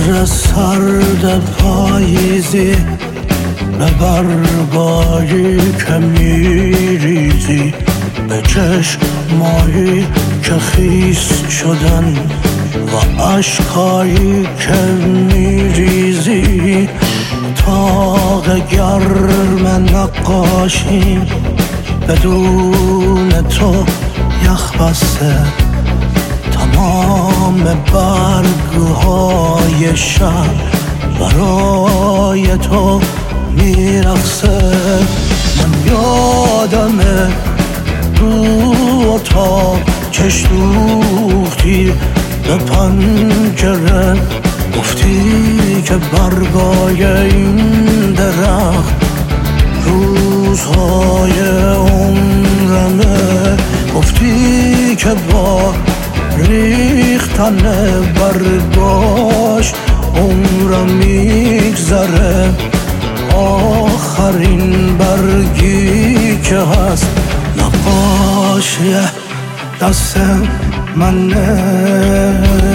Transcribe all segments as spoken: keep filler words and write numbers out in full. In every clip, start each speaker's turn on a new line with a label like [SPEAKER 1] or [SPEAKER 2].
[SPEAKER 1] عطر سرد پاییزی به برگایی که میریزی، به چشمایی که خیس شدن و اشکایی که میریزی. تاق گرم نقاشیم بدون تو یخ بسته، تمام برگهای شهر برای تو میرقصه. من یادمه تو اتاق چش دوختی به پنجره، گفتی که برگای این درخت روزهای عمرمه، گفتی که با ریختن برگاش عمرم میگذره. آخرین برگی که هست نقاشی دست منه.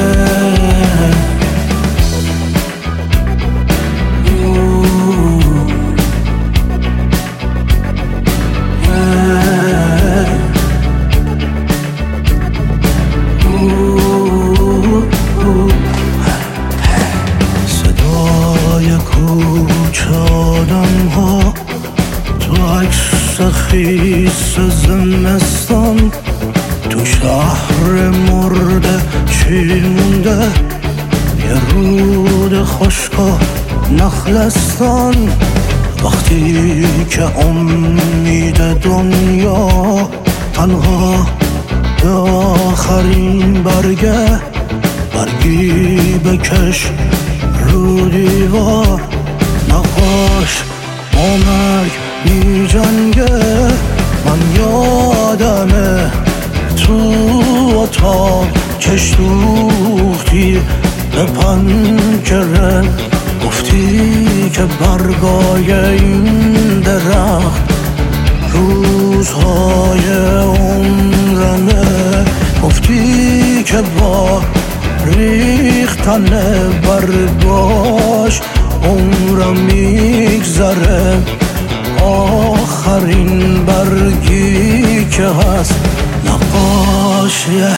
[SPEAKER 1] آدم ها تو عکس خیس زمستان، تو شهر مرده چی مونده؟ یه رود خشک و نخلستان. وقتی که امید دنیا تنها به آخرین برگه، برگی بکش رو دیوار، نقاش با مرگ می جنگه. من یادمه تو اتاق چش دوختی به پنجره، گفتی که برگای این درخت روزهای عمرمه، گفتی که با ریختن برگاش عمرم میگذره. آخرین برگی که هست نقاشی